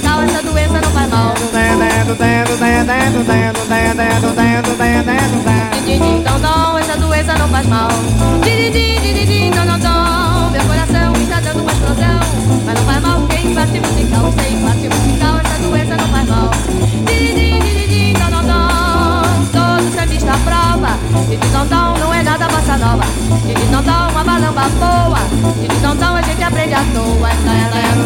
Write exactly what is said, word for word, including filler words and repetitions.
musical, essa doença não faz mal. Din, din, dom, dom, essa doença não faz mal. Din, din, din, din, dom, dom, dom. Meu coração está dando uma explosão, mas não faz mal porque em parte musical, sem parte musical, essa doença não faz mal. Din, din, din, din, dom, dom, dom. Todo sambista prova. Din, din, dom, dom, não é nada bossa nova. Din, din, dom, dom, uma balamba boa. Din, din, dom, dom, a gente aprende à toa.